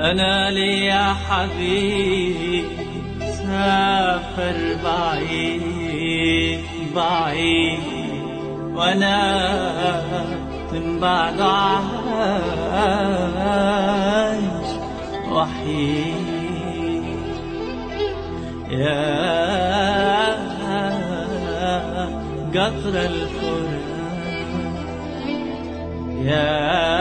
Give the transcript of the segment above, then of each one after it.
أنا لي يا حبيب سافر بعيد بعيد، وأنا من بعد عايش وحيد. يا قطر الفراق، يا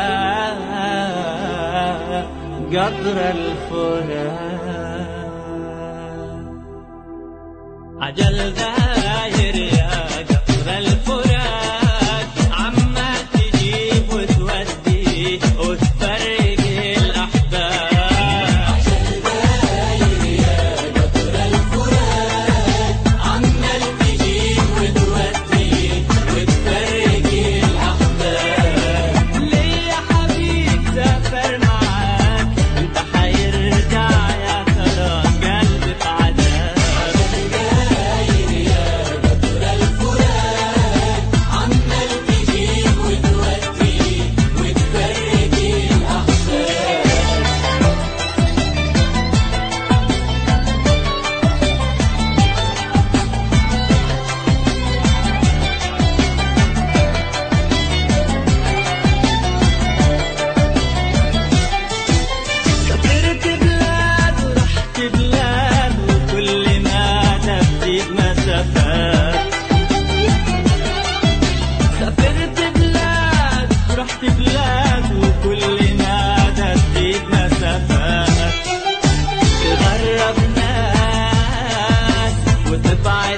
قطر الفراق، عجل داير يا قطر الفراق، عمال تجيب وتودي وتفرق الأحباب. عجل داير يا قطر الفراق، عمال تجيب وتودي وتفرق الأحباب. ليه يا حبيب سافر معاك، انت حيرجع يا ترى قلبي في عذاب. عجل داير يا قطر الفراق، عمال تجيب وتودي وتفرق الأحباب. سافرت بلاد ورحت بلاد، وكل ما تزيد مسافات. سافرت بلاد ورحت بلاد، وكل ما تزيد مسافات. تغرب ناس وتبعد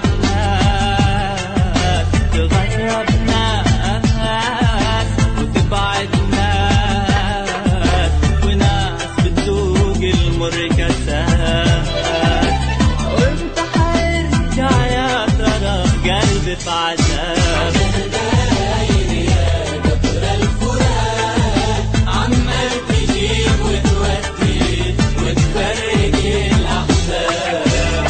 ناس، تغرب ناس وتبعد ناس، وناس بتذوق المر كاسات. وانت حيرجع يا ترى قلبي في عذاب. عجل داير يا قطر الفراق، عمال تجيب وتودي وتفرق الأحباب.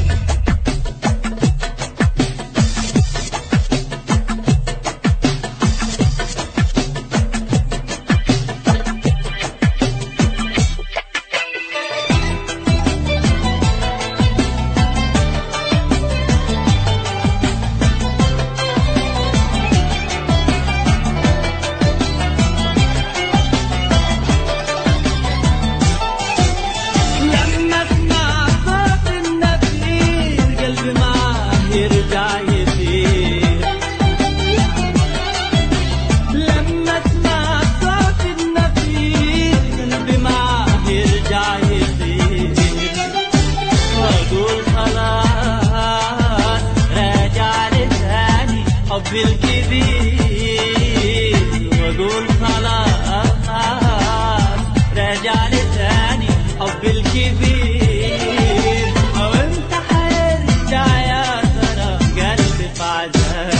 لما اسمع صوت النفير قلبي معاه يرجع يطير. لما اسمع صوت النفير قلبي معاه يرجع يطير. واقول خلاص راجع لتاني حبي الكبير. واقول خلاص راجع لتاني حبي الكبير. وانت حيرجع يا ترى قلبي في عذاب.